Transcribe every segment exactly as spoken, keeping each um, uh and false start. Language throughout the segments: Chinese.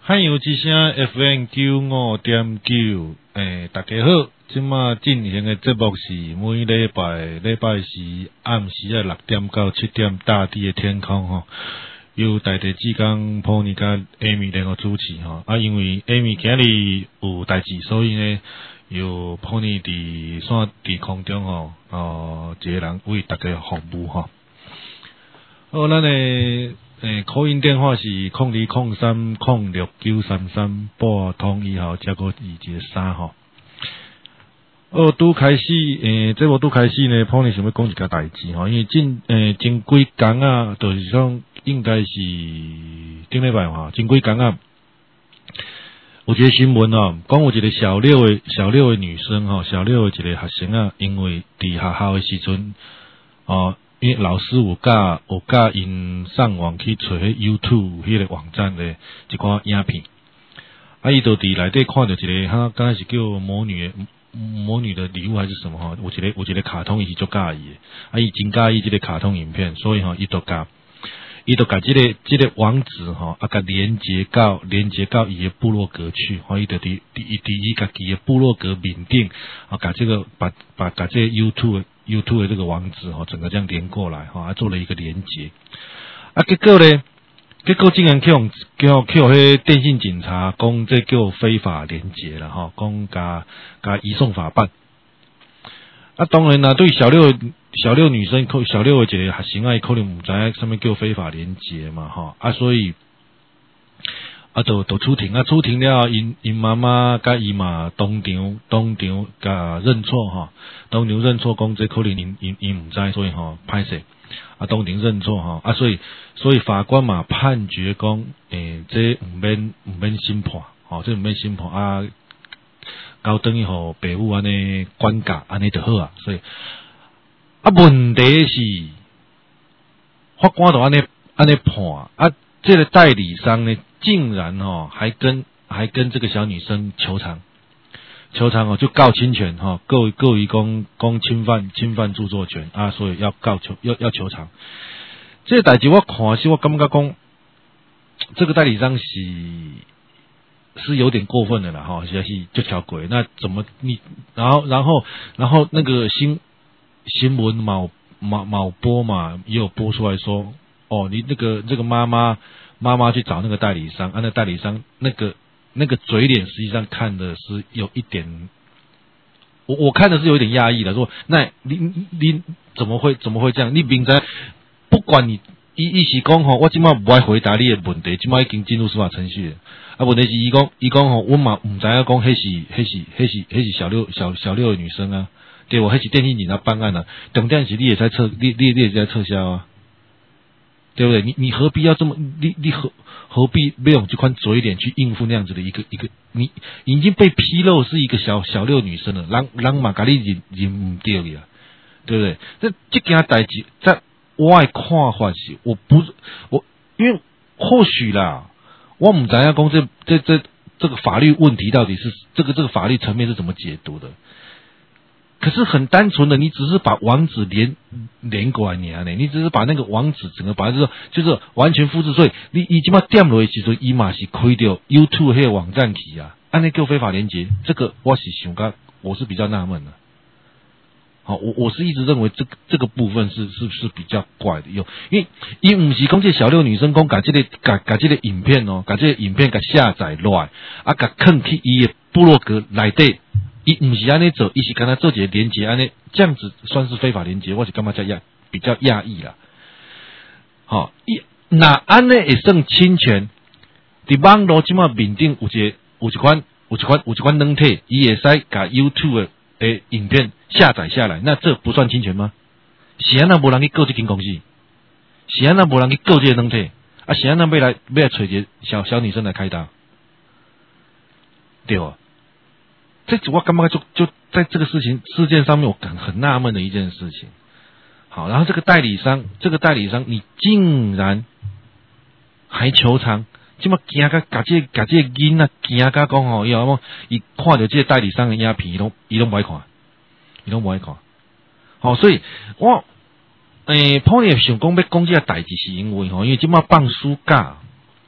海洋之声 F M 九五点九，诶，大家好，即马进行的节目是每礼拜礼拜四暗时啊六点到七点，大地的天空吼，由大地之光普尼甲 Amy 两个主持吼，啊，因为 Amy 今日有代志，所以呢，由普尼伫线伫空中吼，哦，一个人为大家服务吼。好，咱诶。诶，口音电话是零二零三零六九三三，拨通以后加个二一个三吼。哦，拄开始，诶，这无拄开始呢，普尼想要讲一件代志吼，因为近诶前几工啊，就是讲应该是顶礼拜吼，前几工啊，有一个新闻哦，讲有一个小六的小六的女生吼，小六的一个学生啊，因为伫学校的时阵，哦。因为老师有教有教因上网去找迄 YouTube 迄个网站的一款影片，啊，伊就伫内底看到一个，哈，刚才是叫魔女的魔女的礼物还是什么哈？有一个有一个卡通，伊是足介意的，啊，伊真介意这个卡通影片，所以吼，伊就甲伊就甲这个这个网址吼，啊，甲连接到连接到伊的部落格去，吼，伊就伫伫伊伫伊家己的部落格面顶，啊，甲这个把把甲这个 YouTube。YouTube 的这个网址哈，整个这样连过来哈，还做了一个连接啊，结果呢，结果竟然叫叫叫迄电信警察讲这叫非法连接了哈，讲甲甲移送法办啊，当然啦，对小六小六女生小六的一个学生啊，可能唔知影什么叫非法连接嘛哈啊，所以。啊，就就出庭啊，出庭了，因因妈妈甲伊嘛当场当场甲认错吼，当场认错讲这可能因因因唔知，所以吼歹势啊，当场认错吼啊，所以所以法官嘛判决讲，诶、欸，这唔免唔免审判，吼，这唔免审判啊，交等于互爸母安尼管教安尼就好啊，所以啊，问题是法官就安尼安尼判啊，这个代理商呢？竟然哦，还跟还跟这个小女生求偿，求偿哦，就告侵权哈，告告于公公侵犯侵犯著作权啊，所以要告求要要求偿。这个代志我看是我感觉讲，这个代理商是是有点过分的啦哈，实在是就条鬼。那怎么你然后然后然后那个新新闻某某某播嘛，也有播出来说，哦，你那个这个妈妈。妈妈去找那个代理商，啊，那代理商那个那个嘴脸，实际上看的是有一点，我我看的是有一点压抑的，说那你你你怎么会怎么会这样？你明知不管你伊伊是讲吼，我今麦不爱回答你的问题，今麦已经进入司法程序了。啊，问题是伊讲伊讲吼，我嘛唔知影讲，迄是迄是迄是迄是小六小小六的女生啊，对我迄是电信警察办案啊，重点是你也在撤，你你你也在撤销啊。对不对？你你何必要这么你你何何必没有这款嘴脸去应付那样子的一个一个你已经被披露是一个小小六女生了，让让马咖喱认认唔对呀，对不对？这这件代志在我的看法是，我不我因为或许啦，我唔知影讲这这这这个法律问题到底是这个这个法律层面是怎么解读的。可是很单纯的，你只是把网址连连过来你啊，你只是把那个网址整个把它就是就是完全复制，所以你你即马点落去时阵，伊嘛是开掉 YouTube 迄个网站去啊，按那叫非法连接，这个我是想讲，我是比较纳闷的。好，我我是一直认为这个这个部分是是是比较怪的，有因为伊唔是讲这小六女生讲把这个把把这个影片哦，把这个影片给下载落来，啊，给放去伊的部落格内底。伊唔是安尼做，伊是跟他做一个连结，安尼这样子算是非法连结，我是感觉较比较讶异啦。好，伊那安尼会算侵权？伫网络即马面顶有一个有一款有一款有一款软体，伊会使把 YouTube 的影片下载下来，那这不算侵权吗？是安那无人去告这间公司，是安那无人去告这个软体，啊是安那要来要来找一个小小女生来开刀，对吧？这我感觉就就在这个事情事件上面，我很很纳闷的一件事情。好，然后这个代理商，这个代理商，你竟然还求偿，这么惊甲甲这甲这囡仔惊甲讲吼，要么伊看到这个代理商的影片，伊拢伊拢不爱看，伊拢不爱看。好，所以我诶，普尼想讲要讲这个代志，是因为吼，因为这么放暑假。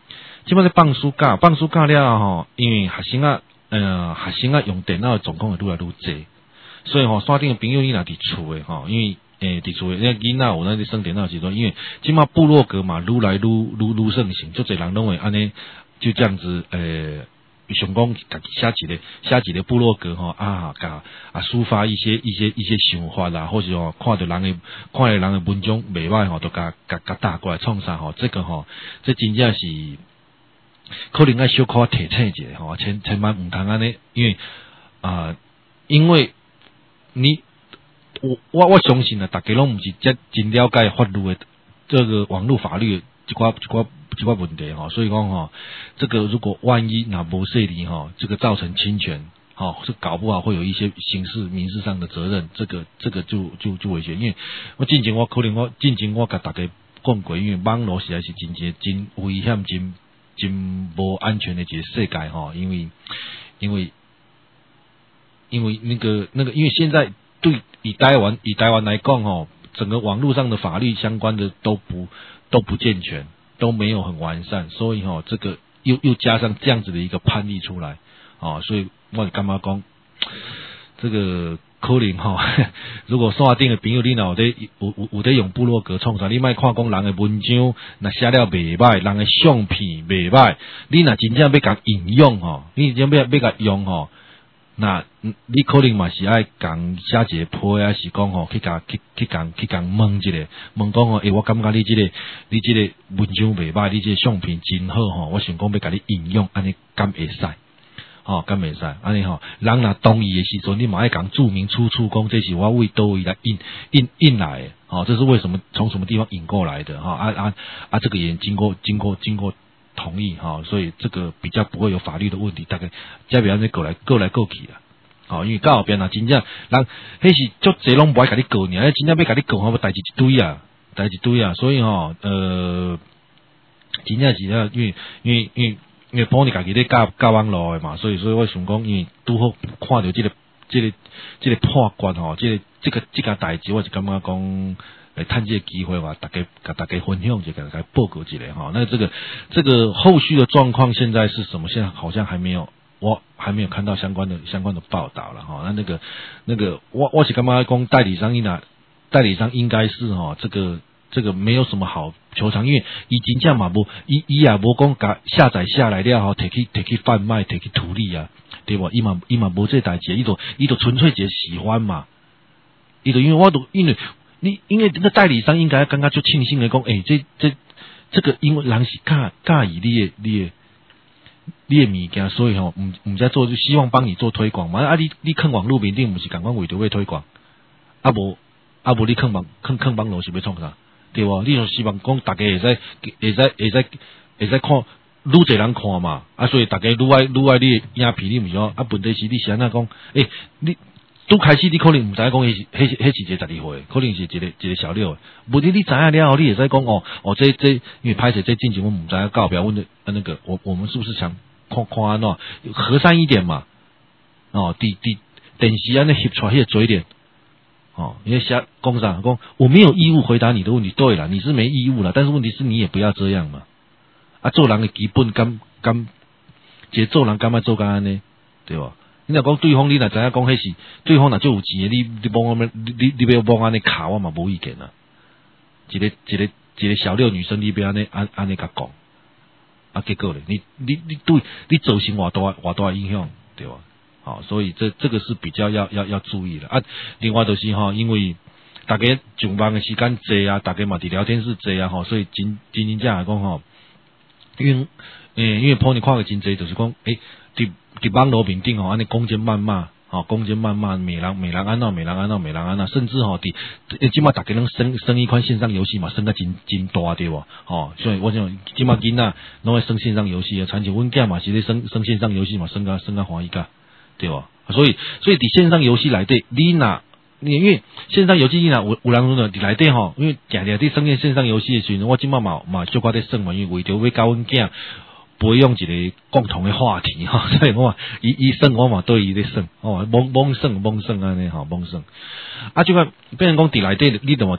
即摆咧放暑假，放暑假了吼，因为学生啊，呃，学生啊用电脑的状况会愈来愈济，所以吼，山顶的朋友你若伫厝诶吼，因为诶伫厝诶，那囡仔有咱咧耍电脑时阵，因为即摆部落格嘛愈来愈愈愈盛行，足侪人拢会安尼就这样子诶。想讲家己写一个写一个部落格吼啊，甲啊抒发一些一些一些想法啦，或是吼看到人诶看到人诶文章袂歹吼，都甲甲甲打过来创啥吼，这个吼，这真正是可能要小可提醒一下吼，千千万毋通安尼，因为啊、呃，因为你我我我相信啊，大家拢毋是真真了解法律诶这个网络法律一寡一寡。几块问题哈，所以讲哈，这个如果万一那不设立哈，这个造成侵权，哈，是搞不好会有一些刑事、民事上的责任，这个这个就就就危险。因为我进前我可能我进前我甲大家讲过，因为网络实在是真真真危险、真真无安全的一个世界哈，因为因为因为那个那个，因为现在对以台湾以台湾来讲哈，整个网络上的法律相关的都不都不健全。都没有很完善，所以哈、哦，这个又又加上这样子的一个判例出来，哦，所以我干嘛讲这个可能哈、哦，如果山顶的朋友你若有在有有有在用部落格创啥，你莫看讲人的文章那写了袂歹，人的相片袂歹，你若真正要甲引用吼，你真正要要甲用吼。那你可能嘛是爱讲写一个批啊，是讲吼去甲去去讲去讲问一个，问讲吼，诶、欸，我感觉你即、這個你即個文章袂歹，你即個相片真好吼，我想讲要甲你引用，安尼敢會使？吼、哦，敢會使？安尼吼，人若同意的時陣，你嘛愛講注明出處，講這是我為倒位來引引引來的，吼、哦，這是為什麼從什麼地方引過來的？哈、哦，啊啊啊，這個也經過經過經過。同意哈，所以這個比較不會有法律的問題，大概再不要再過來過來過去啦。好，因為到後邊啊，真正人迄是足濟攏唔愛甲你告呢，真正要甲你告，吼，代志一堆啊，代志一堆啊，所以吼，呃，真正是啊，因為因為因為因為幫你家己咧教教網絡誒嘛，所以所以我想講，因為拄好看到這個這個這個破關吼，這個這個這個代志，我就感覺講。來趁這個機會話，大家跟大家分享一下，給大家報告一下哈。那這個這個後續的狀況現在是什麼？現在好像還沒有，我還沒有看到相關的相關的報道了哈。那那個那個，我我是幹嘛講代理商？呢代理商應該是哈，這個這個沒有什麼好求償，因為伊真正嘛無，伊伊也無講甲下載下來了後，摕去摕去販賣，摕去處理啊，對吧？伊嘛伊嘛無這代志，伊就伊就純粹一個喜歡嘛，伊就因為我都因為。你因為這個代理商應該剛剛就慶幸的講，誒、欸，這這這個因為人是介介意你的你的你的物件，所以吼唔唔在做，就希望幫你做推廣嘛。啊，你你看網絡面頂唔是講講為着要推廣，啊無啊無你看網看看網絡是要創啥，對無？你就希望講大家會使會使會使會使看，愈濟人看嘛，啊，所以大家愈愛愈愛你的影片，你唔是講啊？問題是你是安怎講？誒、欸，你。拄開始你可能唔知講，迄是迄是迄是一個十二歲，可能是一個一個小六。問題你知影了後，你會使講哦哦，這這因為拍攝這進前我唔知影告表問的那個，我我們是不是想看看安怎和善一點嘛？哦，佇佇電視安尼翕出迄個嘴臉，哦，因為寫講啥講，我沒有義務回答你的問題，對啦，你是沒義務啦，但是問題是你也不要這樣嘛。啊，做人的基本敢敢，即做人敢要做干安尼，對吧？你若講對方，你若知影講迄是對方若最有錢的，你你幫我們，你你你要幫安尼卡，我嘛無意見啦。一個一個一個小六女生，你要安尼安安尼甲講，啊結果咧，你你你對你造成偌大偌大影響，對吧？好、哦，所以這這個是比較要要要注意的啊。另外就是吼，因為大家上班的時間濟啊，大家嘛佇聊天室濟啊，吼，所以真真真正來講吼，因為誒、欸、因為朋友看個真濟，就是講誒。佇佇網絡面頂吼，安尼講真謾罵，吼講真謾罵，美人美人安怎美人安怎美人安怎，甚至吼佇即馬大家攏生生一款線上遊戲嘛，生得真真大對無？吼，所以我想即馬囡仔攏會生線上遊戲啊，親像阮囝嘛是咧生生線上遊戲嘛，生甲生甲歡喜甲，對無？所以所以佇線上遊戲內底，你若因為線上遊戲你若有有人講佇內底吼，因為定定佇生嘅線上遊戲嘅時陣，我即馬嘛嘛小可咧耍嘛，因為為着要教阮囝。培養一個共同的話題哈，所以我話伊伊耍我嘛對伊咧耍，哦，懵懵耍懵耍安尼吼，懵耍。啊，即個變成講佇內底，你著嘛對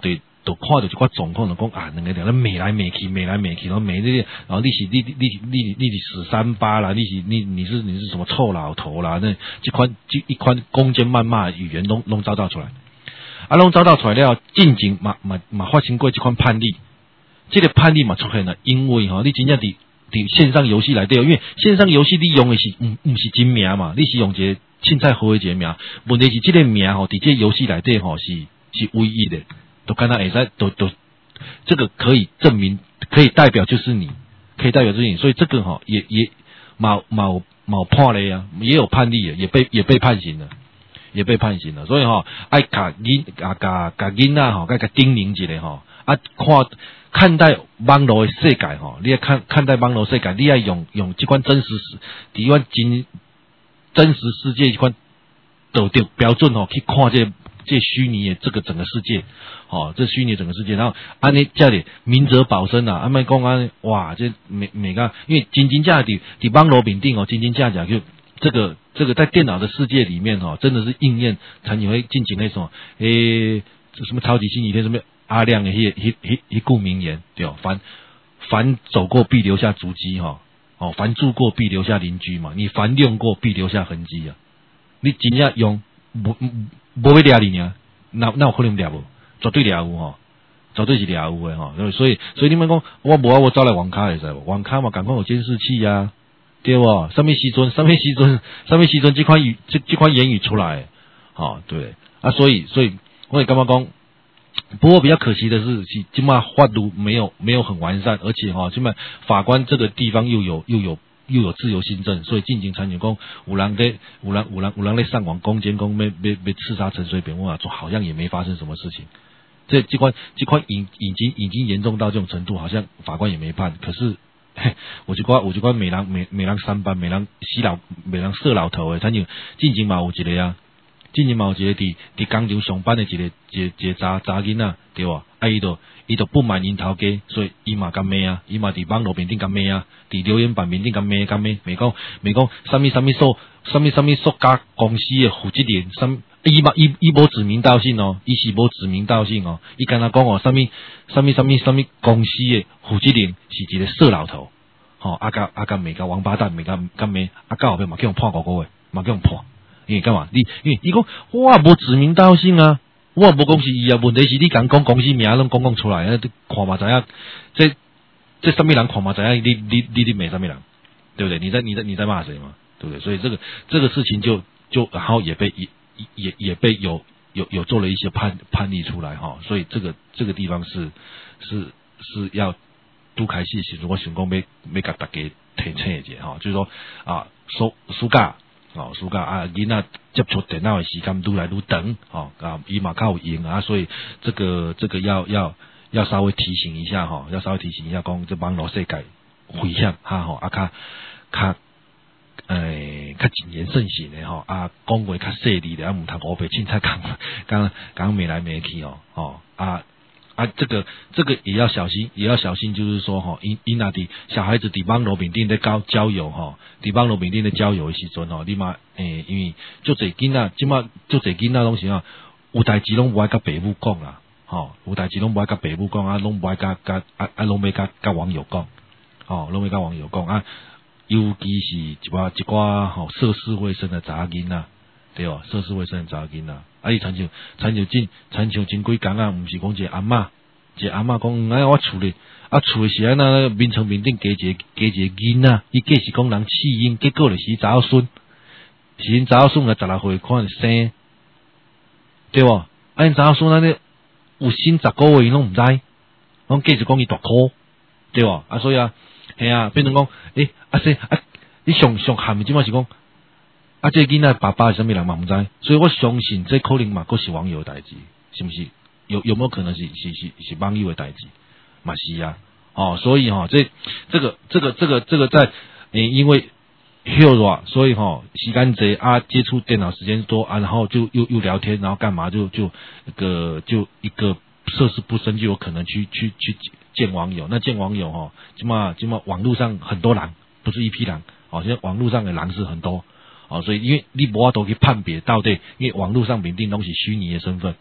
都看到这块状况，就讲啊，两个人美来美去，美来美去，然后美这些，然后你是你你你你你是死三八啦，你是你你是你是什么臭老头啦，那这款这一款攻坚谩骂的语言拢拢找到出来，啊，拢找到出来了，进前嘛嘛嘛发生过这款判例，这个判例嘛出现了，因为哈、哦，你真正伫伫线上游戏来对，因为线上游戏你用的是唔唔是真名嘛，你是用一个凊彩好的一个名，问题是这个名吼，伫这游戏来对吼是是唯一的。都看到会使都都这个可以证明，可以代表就是你，可以代表就是你，所以这个哈、哦、也也冇冇冇判例啊，也有判例，也被也被判刑了，也被判刑了。所以哈、哦，爱甲囡啊甲甲囡仔吼，甲甲叮咛一下吼，啊看看待网络的世界吼，你要看看待网络世界，你要用用这款真实世，伫款真真实世界这款道德标准吼去看这个。这虚拟的这个整个世界，哦，这虚拟整个世界，然后安尼这里明哲保身啊，安咪讲安哇，这每每个因为真真正的伫网络面顶哦，真真正正就这个这个在电脑的世界里面哦，真的是应验才你会进行那种诶，这什么超级星期天什么阿亮的一一一一句名言对哦，凡凡走过必留下足迹哈，哦，凡住过必留下邻居嘛，你凡用过必留下痕迹啊，你真正用不。无要掠你尔，那那有可能掠无，绝对掠有吼，绝对是掠有诶吼。所以所以你们讲，我无啊，我走来网咖会使无？网咖嘛，赶快有监视器啊，对不？什么时阵，什么时阵，什么时阵，这款语这这款言语出来，好、哦、对啊，所以所以我也干嘛讲？不过比较可惜的是，是今嘛法律没有没有很完善，而且哈、哦，今嘛法官这个地方又有又有。又有自由新政，所以进行参选讲有人在有人有人有人在上网攻坚攻被被被刺杀陈水扁，我说好像也没发生什么事情。这这块这块已已经已经严重到这种程度，好像法官也没判。可是，嘿我就讲我就讲美人美美人三班美人死老美人色老头诶，参选进前嘛有一个啊，进前嘛有一个伫伫工厂上班的一个一个一个查查囡仔对吧？啊伊就伊就不满因头家，所以伊嘛干咩啊？伊嘛伫网络面顶干咩啊？伫留言板面顶干咩干咩？咪讲咪讲，什么什么塑什么什么塑胶公司的负责人，什伊嘛伊伊无指名道姓哦，伊是无指名道姓哦，伊干那讲哦，什么什么什么什么公司的负责人是一个色老头，吼、哦、啊甲啊甲每个王八蛋，每个干咩啊到后边嘛叫人判五个月，嘛叫人判，因为干嘛？你因为伊讲我无指名道姓啊。我无讲是伊啊，问题是你讲讲公司名拢讲讲出来，啊，看嘛知影，这这什么人看嘛知影，你你你你骂什么人，对不对？你在你在你在骂谁嘛，对不对？所以这个这个事情就就然后也被也也也被有有有做了一些判判例出来哈，所以这个这个地方是是是要拄开始时，如果想讲要要甲大家提醒一下哈，就是说啊，暑暑假。哦，暑假啊，囡仔接触电脑的时间愈来愈长，哦啊，伊嘛较有用啊，所以这个这个要要要稍微提醒一下哈，要稍微提醒一下，讲这网络世界危险哈吼，啊较较诶较谨言慎行的吼，啊讲话较细腻的，啊唔通乌白凊彩讲讲讲眉来眉去哦，哦啊。啊，这个这个也要小心，也要小心，就是说哈，因因那的小孩子伫网络面顶的交交友哈，伫网络面顶的交友的时阵吼，你嘛诶，因为就这囡仔，即马就这囡仔拢是啊，有代志拢无爱甲爸母讲啦，吼，有代志拢无爱甲爸母讲啊，拢无爱甲甲啊啊，拢要甲甲网友讲，吼，拢要甲网友讲啊，尤其是一寡一寡吼涉世未深的查囡仔，对哦，涉世未深的查囡仔。啊！伊参像参像真参像真几工啊，毋是讲一个阿嬷，一个阿嬷讲，哎，我厝里啊厝是安那面床面顶加一个加一个囡仔，伊计是讲人弃婴，结果就是查某孙，是因查某孙个十六岁看生，对无？啊，因查某孙安尼有生十个月，伊拢毋知，拢计是讲伊大箍，对无？啊，所以啊，系啊，变成讲，诶、欸，啊说啊，你上上下面即码是讲。啊，这囡仔爸爸是什么人嘛唔知，所以我相信这可能嘛，佫是网友的代志，是不是？有有没有可能是是是是网友的代志？嘛是啊，哦，所以哈、哦，这这个这个这个这个在诶，因为休热，所以哈、哦，时间多啊，接触电脑时间多啊，然后就又又聊天，然后干嘛就就那个就一个涉世不深，就有可能去去去见网友。那见网友哈、哦，起码起码网络上很多人，不是一批人，哦，现在网络上的人是很多。哦，所以因为你无法度去判别到底，因为网络上面定拢是虚拟的身份，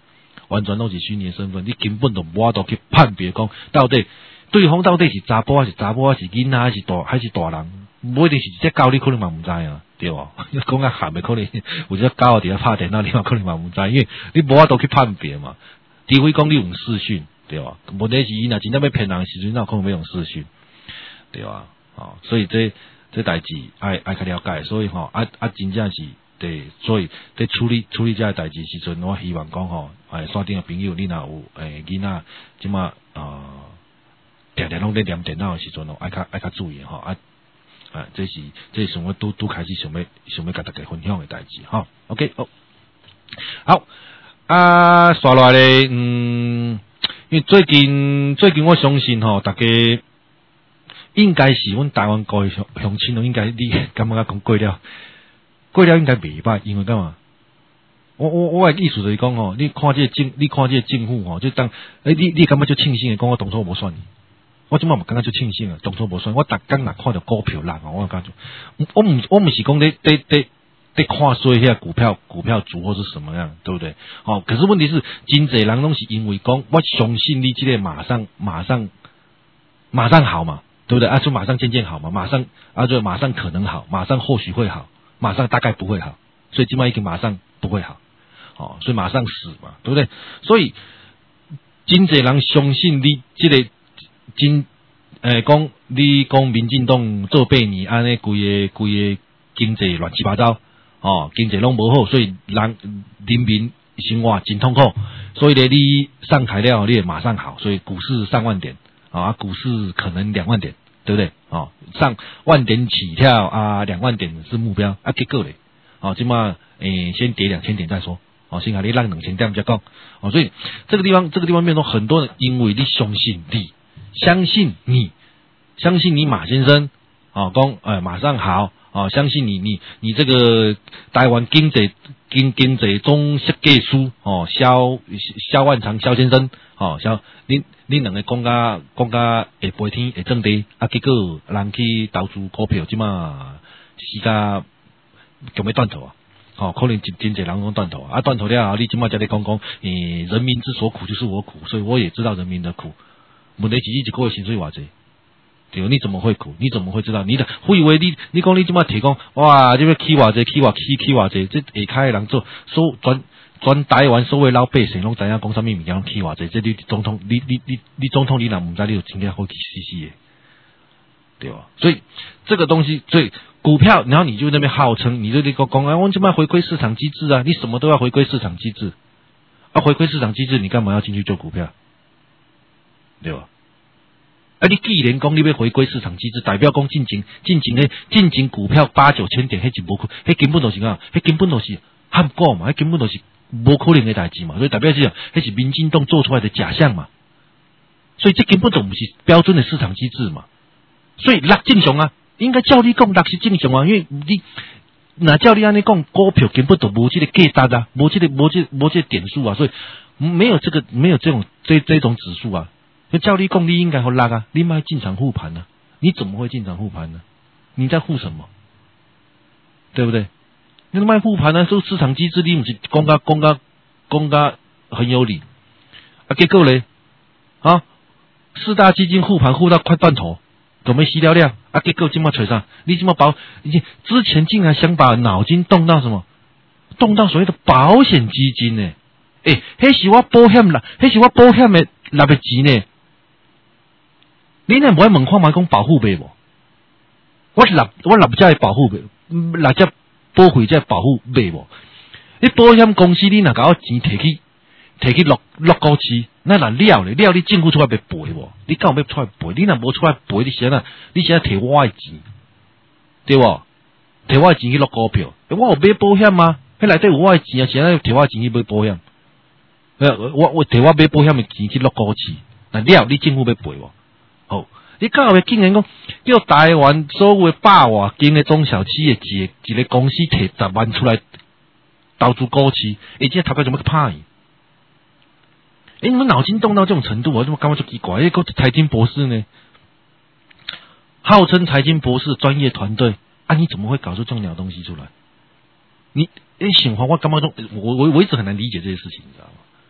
完全都是虚拟的身份，你根本就无法度去判别讲到底对方到底是查甫还是查某还是囡仔还是大还是大人，无一定是这狗你可能嘛唔知啊，对吧？讲啊喊的可能有只狗伫咧拍电脑，你嘛可能嘛唔知，因为你无法度去判别嘛。除非讲你用视讯，对吧？问题是伊若真正要骗人的时阵，那可能要用视讯，对吧？哦，所以这这代志爱爱较了解，所以吼啊啊真正是对，所以在处理处理这个代志时阵，我希望讲吼，诶，线顶的朋友，你若有诶囡仔，即马呃，常常拢在念电脑的时阵咯，爱较爱较注意吼啊啊，这是这是我拄拄开始想要想要甲大家分享的代志吼 ，OK 哦，好啊，刷落来咧，嗯，因为最近最近我相信吼，大家。应该是阮台湾各乡乡亲咯，应该你感觉讲过了，过了应该袂歹，因为干嘛？我我我的意思就是讲吼，你看这个政，你看这个政府吼，就当诶，你你感觉就庆幸诶，讲我当初无选你，我即摆嘛感觉就庆幸啊，当初无选，我逐工若看到股票烂，我感觉我唔我唔是讲咧咧咧咧看衰遐股票股票组或是什么样，对不对？哦，可是问题是，真侪人拢是因为讲，我相信你这个马上马上马上好嘛。对不对啊？就马上渐渐好嘛，马上啊，就马上可能好，马上或许会好，马上大概不会好，所以今晚一个马上不会好，哦，所以马上死嘛，对不对？所以真侪人相信你这个真诶，讲你讲民进党做八年，安尼规个规个经济乱七八糟，哦，经济拢无好，所以人人民生活真痛苦，所以咧你上台了，你也马上好，所以股市上万点。啊，股市可能两万点，对不对？哦，上万点起跳啊，两万点是目标啊，结果嘞，哦，起码诶，先跌两千点再说，哦，先给你让两千点再讲，哦，所以这个地方，这个地方变成很多人因为你相信你，相信你，相信你马先生，哦，讲呃马上好，哦，相信你，你你这个台湾经济经经济总设计师，哦，萧萧万长萧先生，哦，萧你。你两个讲甲讲甲会飞天会种地，啊，结果人去投资股票，即嘛时间强要断头啊！哦，可能真真侪人讲断头啊，啊断头了后，你即嘛才咧讲讲，诶，人民之所苦就是我苦，所以我也知道人民的苦。问题是你一个月薪水偌济，对，你怎么会苦？你怎么会知道？你的会以为你你讲你即嘛提供哇，这个起偌济，起偌起起偌济，这下骹的人做所专。全台湾所有老百姓拢知影讲啥物物件起偌济，这你总统，你你你你总统，你若唔知，你就真正好去死死的，对吧？所以这个东西，所以股票，然后你就那边号称，你就那个讲啊，我这边回归市场机制啊，你什么都要回归市场机制，啊，回归市场机制，你干嘛要进去做股票？对吧？啊，你既然讲你要回归市场机制，代表讲进前进前的进前股票八九千点，迄就无可，迄根本就是啊，迄根本就是喊过嘛，迄根本就是。无可能的代志嘛，所以代表是，迄是民进党做出来的假象嘛，所以这根本就不是标准的市场机制嘛，所以落正常啊，应该照你讲落是正常啊，因为你那照你安尼讲，股票根本就无这个价值啊，无这个无这无这个点数啊，所以没有这个没有这种这这种指数啊，就照你讲，你应该好落啊，你卖进场护盘呢，你怎么会进场护盘呢？你在护什么？对不对？那个卖护盘呢，说市场机制，你不是讲甲讲甲讲甲很有理啊？结果咧啊，四大基金护盘护到快断头，都没洗了了啊！结果今麦吹上，你今麦保，你之前竟然想把脑筋动到什么？动到所谓的保险基金呢？诶，迄是我保险啦，迄是我保险的纳的钱呢？你那不爱问看嘛？讲保护费无？我纳我纳只保护费，纳只。保费在保护买无？你保险公司你若甲我钱摕去摕去落落股市，那若了咧了，你政府出来要赔无？你敢有要出来赔？你若无出来赔，你现在你现在摕我的钱，对无？摕我的钱去落股票，我有买保险吗？迄内底有我的钱啊，现在摕我的钱去买保险。我我摕我买保险的钱去落股市，那了你政府要赔无？好。你敢有竟然讲叫台湾所有的百外间的中小企业一个一个公司摕十万出来投资股市，而且头壳怎么去拍伊？诶，你们脑筋动到这种程度，我怎么感觉就奇怪？诶，个财经博士呢，号称财经博士专业团队啊，你怎么会搞出这种鸟东西出来？你诶，想法我感觉中，我我我一直很难理解这些事情，你知道吗？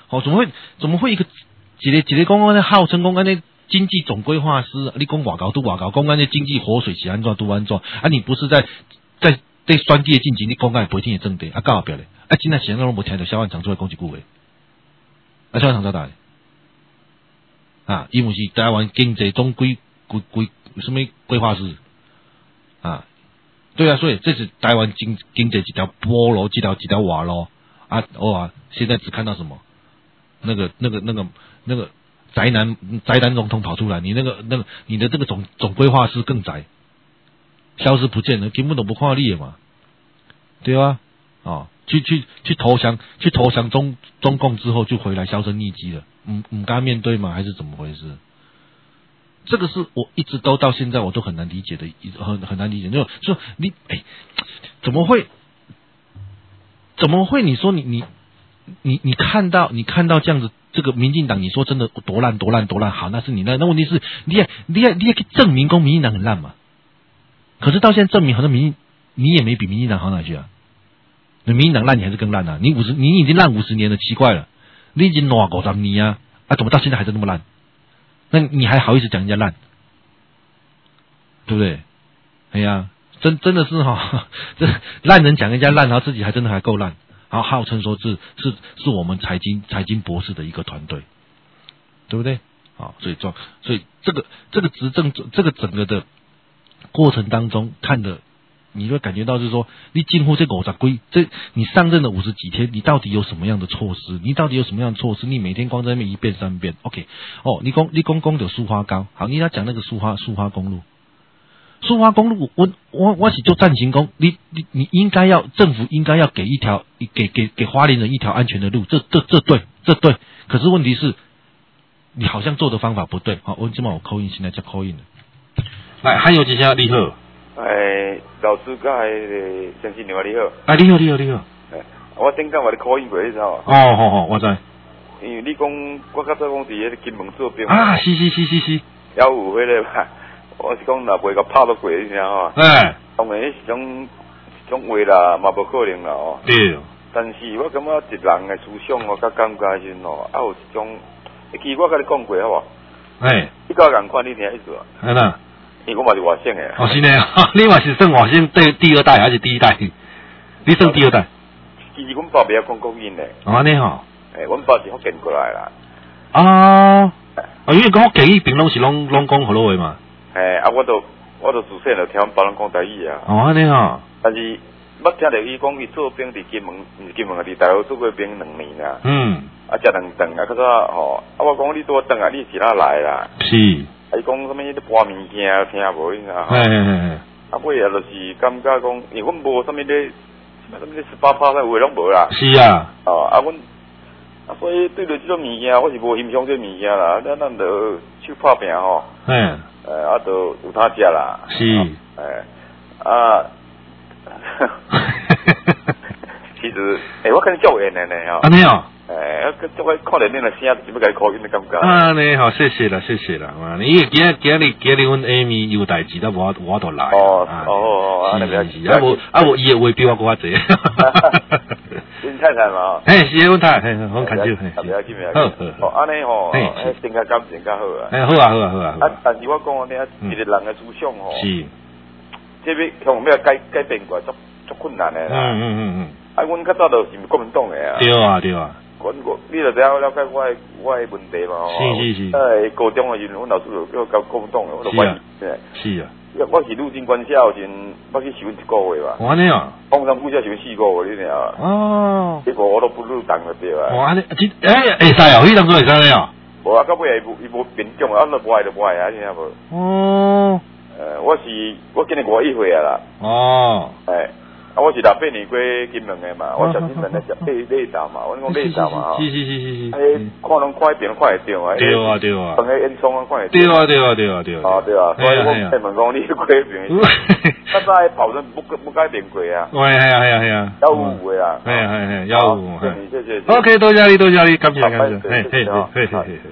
哦，怎么会怎么会一个一个一个讲安尼号称讲安尼经济总规划师，你讲外高都外高，讲安尼经济活水是安怎都安怎，啊，你不是在在在选举的进程，你讲安不一定的正对，啊，到后壁咧，啊，真正是咱拢无听到萧万长出来讲一句话，啊，萧万长怎大？啊，因为是台湾经济总规规规什么规划师啊？对啊，所以这是台湾经经济一条波路，一条一条瓦路啊！哇，现在只看到什么？那个那个那个那个宅男宅男总统跑出来，你那个那个你的这个总总规划师更宅，消失不见了，根本都不看你嘛，对啊，哦，去去去投降，去投降中中共之后就回来销声匿迹了，唔唔敢面对吗？还是怎么回事？这个是我一直都到现在我都很难理解的，很很难理解。就说你哎，怎么会怎么会？你说你你你你看到你看到这样子，这个民进党，你说真的多烂多烂多烂，好，那是你那那问题是，你也你也你也可以证明，公民进党很烂嘛？可是到现在证明，好像民你也没比民进党好哪去啊？你民进党烂，你还是更烂啊！你五十你已经烂五十年了，奇怪了，你已经烂五十年啊，啊，怎么到现在还是那么烂？那你还好意思讲人家烂，对不对？哎呀，真真的是哈、哦，这烂人讲人家烂，然后自己还真的还够烂，然后号称说是是是我们财经财经博士的一个团队，对不对？啊，所以说，所以这个这个执政这个整个的过程当中看的，你会感觉到就是说，你近乎这五十几，这你上任了五十几天，你到底有什么样的措施？你到底有什么样的措施？你每天光在那边一遍三遍 ，OK？ 哦，你讲你讲讲的苏花高，好，你要讲那个苏花苏花公路，苏花公路，我我我是做暂行公，你你你应该要政府应该要给一条给给给花莲人一条安全的路，这这这对这对，可是问题是，你好像做的方法不对。好，我今晚我扣印，现在叫扣印了。来，还有一下你好。 诶，老师甲迄个先生你好，你好。 啊，你好，你好，你好。 诶，我顶间我咧考验过，你知道哦，好好，我知。 因为你讲，我较早讲伫迄个金门做兵。 啊，是是是是是。 还有迄个吧，我是讲若袂甲拍到过，你知影吼？ 哎。 当然，迄是种种话啦，嘛无可能啦哦。 对。 但是我感觉一人的思想哦，甲感觉时哦，啊有一种，其实我甲你讲过好无？ 哎。 你甲人看你听意思啊？ 哎呐。 因为我嘛是外省的。 哦，是呢，你嘛是算外省第第二代还是第一代？你算第二代。 其实阮爸袂晓讲国语呢。 哦，安尼吼。 诶，阮爸是福建过来啦。 啊，啊，因为讲福建语平拢是拢拢讲河洛话嘛。 诶，啊，我都我都自细就听阮爸人讲台语啊。 哦，安尼吼。 但是捌听到伊讲伊做兵伫金门，毋是金门啊，伫大陆做过兵两年啦。嗯。啊，食两顿啊，较早吼，啊，我讲你拄顿啊，你是哪来啦？ 是。啊， 伊讲什么？你搬物件听无应啊？ 嘿嘿嘿。 啊，尾啊，就是感觉讲，因为阮无啥物咧，什么咧十八趴的话拢无啦。是啊。哦，啊，阮啊，所以对着即种物件，我是无欣赏这物件啦。咱咱着手拍拼吼。嗯。诶，啊，着有他食啦。是。诶，啊。其实，诶，我跟你教员的呢，吼。安尼哦。诶，这我看到恁的声，就要甲你考验的感觉。 啊，你好，谢谢啦，谢谢啦。啊，你今日今日今日阮 Amy 有代志，我我都来。 哦哦哦，啊， 是是，啊无啊无，伊的话比我搁较济。 恁太太嘛？ 嘿，是阮太，嘿，好感谢，嘿。 不要紧，不要紧。好，哦，安尼吼，嘿，增加感情较好啊。 哎，好啊，好啊，好啊。 啊，但是我讲安尼啊，一个人的思想吼， 是， 这要向要改改变过来，足足困难的啦。嗯嗯嗯嗯。啊，阮较早就是国民党的啊。对啊，对啊。我我，你就了了解我的我的问题嘛吼。是是是。在高中的时阵，阮老师就叫我搞国民党的，我就怀疑。是啊。我是入境官校时阵，我去受训一个月吧。安尼啊。放上副校受训四个月，你听啊。哦。结果我都不入党了，对啊。哇，安尼，这哎会使哦，迄当初会使咧哦。无啊，到尾伊无伊无变种啊，那不爱就不爱啊，你听无？哦。呃，我是我今年五一岁啊啦。哦。哎。啊，我是六八年过金门的嘛，我小金门的小内内岛嘛，我讲内岛嘛，是是是是是，哎，看拢看一遍看会着啊，对啊对啊，等下演创啊看会着，对啊对啊对啊对啊，哦对啊，所以我问问讲你过一遍，较早跑人不不改变过啊，喂系啊系啊系啊，幺五五的啊，系啊系系幺五五，谢谢谢谢 ，OK 多謝你多謝你，感謝感謝，嘿嘿嘿嘿嘿嘿。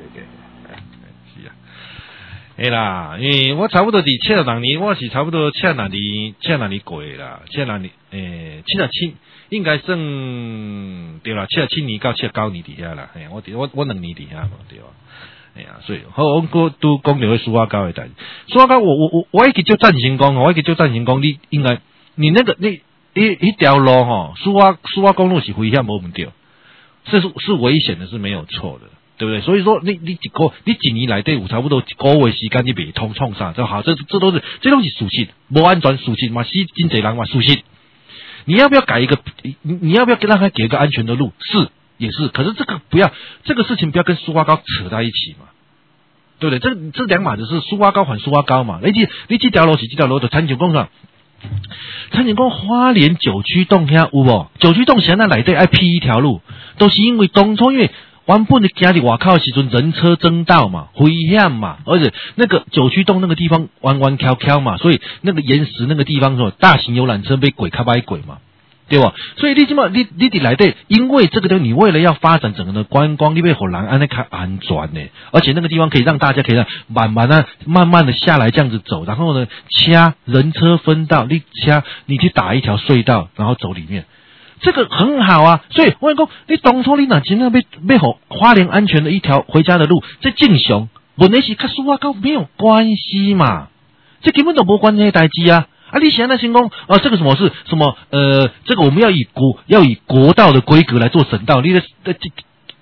哎啦，因为我差不多伫七十六年，我是差不多七十六年七十六年过啦，七十六年诶七十七， 应该算对啦，七十七年到七十九年底下啦，嘿，我我我两年底下嘛，对吧？哎呀，所以好，我哥都讲到苏花高的代志，苏花高，我我我我一直就赞成讲，我一直就赞成讲，你应该你那个你一一条路哈，苏花苏花公路是危险无问题，是是危险的，是没有错的。对不对？所以说你你一个你几年来对有差不多一个月时间你未通创啥就好，这这都是这都是属性，不安全属性嘛，死真侪人嘛属性。你要不要改一个？你你要不要让他给一个安全的路？是也是，可是这个不要这个事情不要跟苏花高扯在一起嘛，对不对？这这两码子是苏花高还苏花高嘛？你这你这条路是这条路的参景工上，参景工花莲九曲洞遐有无？九曲洞现在内底爱辟一条路，都是因为当初因为。原本的家里外靠的时阵人车争道嘛，危险嘛，而且那个九曲洞那个地方弯弯翘翘嘛，所以那个岩石那个地方说大型游览车被鬼开掰鬼嘛，对吧？所以你起码你你得来对，因为这个地方你为了要发展整个的观光，你被火狼安那开安全呢，而且那个地方可以让大家可以让慢慢的慢慢的下来这样子走，然后呢掐人车分道，你掐你去打一条隧道，然后走里面。这个很好啊，所以我讲，你当初你哪真正要要好花莲安全的一条回家的路，这正常，问题是跟苏花高没有关系嘛，这根本都无关系的代志啊！啊，你现在先讲，啊，这个什么是什么？呃，这个我们要以国要以国道的规格来做省道，你的这这，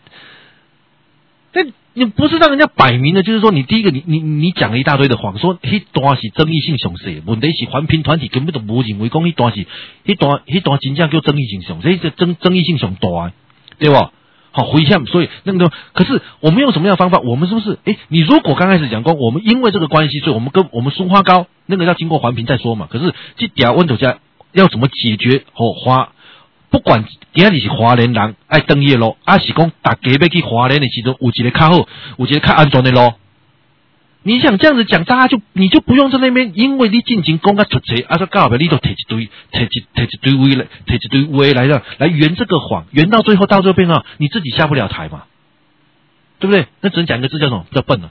那你不是让人家摆明的，就是说你第一个你你你讲了一大堆的谎，说迄段是争议性上小，问题是环评团体根本都无认为讲迄段是迄段迄段真正叫争议性上，这个争争议性上大，对吧？好危险，所以那个可是我们用什么样的方法？我们是不是？诶，你如果刚开始讲过，我们因为这个关系，所以我们跟我们松花高那个要经过环评再说嘛。可是这条温度家要怎么解决？哦，花。不管今日是花莲人爱登夜路，还是讲大家要去花莲的时阵有一个较好，有一个较安全的路。你想这样子讲，大家就你就不用在那边，因为你进行讲个出错，啊说到后边你都摕一堆，摕一摕一堆位来，摕一堆位来让来圆这个谎，圆到最后到这边啊，你自己下不了台嘛，对不对？那只能讲一个字叫什么？叫笨了。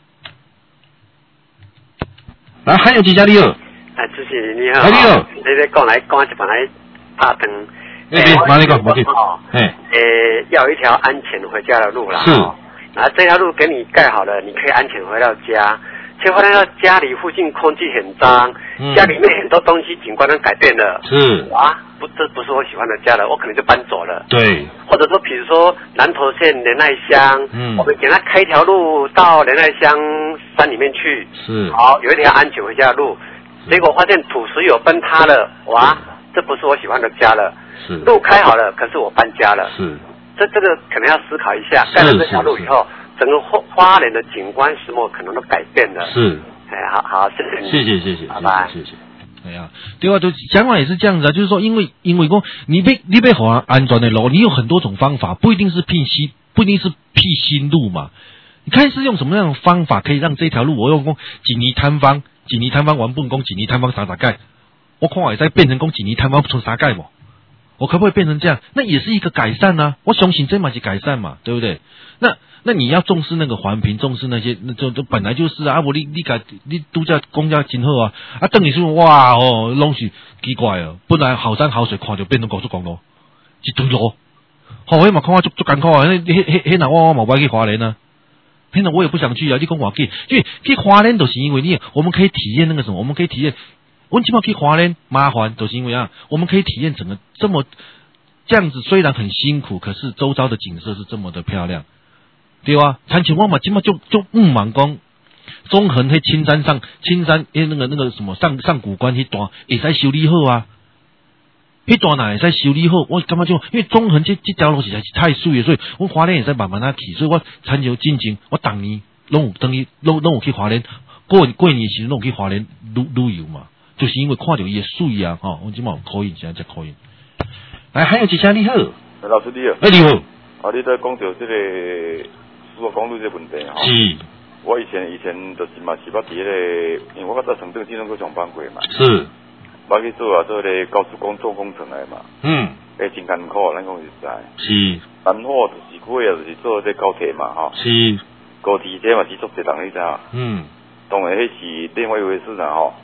来，还有几家你好？ 哎，主持人你好，你好，你在讲来讲一盘来拍灯。 那边哪里讲？我去。 哎，呃，要有一条安全回家的路啦。 是。 然后这条路给你盖好了，你可以安全回到家。结果呢，家里附近空气很脏，嗯、家里面很多东西景观都改变了。 是。 啊，不，这不是我喜欢的家了，我可能就搬走了。 对。 或者说，比如说南投县仁爱乡，嗯，我们给他开一条路到仁爱乡山里面去。 是。 好，有一条安全回家的路，结果发现土石有崩塌了，哇，这不是我喜欢的家了。 是。 路开好了，可是我搬家了。 是。 这这个可能要思考一下，盖了这条路以后，整个花花莲的景观什么可能都改变了。 是。 哎，好好，谢谢你。 谢谢谢谢， 拜拜， 谢谢。哎呀，对啊，就讲法也是这样子啊，就是说，因为因为讲你被你被好安全的路，你有很多种方法，不一定是辟新，不一定是辟新路嘛。你看是用什么样的方法可以让这条路，我用讲锦泥摊方，锦泥摊方完不讲锦泥摊方啥啥盖，我看也在变成讲锦泥摊方从啥盖不？我可不可以变成这样？那也是一个改善啊！我相信这嘛是改善嘛，对不对？那那你要重视那个环评，重视那些，那就就本来就是啊！我你你改你度假公家今后啊啊！等你说哇哦，拢是奇怪哦，本来好山好水，看就变成高速公路，一堆路，好迄嘛看我足足艰苦啊！迄迄迄迄那我我冇去花莲啊，现在我也不想去啊！你讲我去，因为去花莲都是因为你，我们可以体验那个什么，我们可以体验。我们起码可以花莲麻烦，都是因为啊，我们可以体验整个这么这样子，虽然很辛苦，可是周遭的景色是这么的漂亮，对吧？参前我嘛，起码就就唔忙讲，中横喺青山上，青山诶那个那个什么上上古关迄段，会使修理好啊，迄段哪会使修理好？我感觉就因为中横这这条路实在是太水了，所以我花莲也在慢慢啊去，所以我参照进前，我当年拢有等于拢拢有去花莲，过过年时拢有去花莲旅旅游嘛。就是因为看到伊的水啊，吼，我即马有口音，现在才口音。来，还有一声你好， 老师你好， 哎你好， 啊，你在讲到这个苏花公路这问题吼， 是， 我以前以前就是嘛是捌伫迄个，因为我较早成政技能去上班过嘛， 是， 捌去做啊做咧高速公路工程来嘛， 嗯， 诶真艰苦，咱讲实在， 是， 南化就是过啊，就是做这高铁嘛，吼， 是， 高铁这嘛是做一人你知影， 嗯， 当然迄是另外一回事啦吼。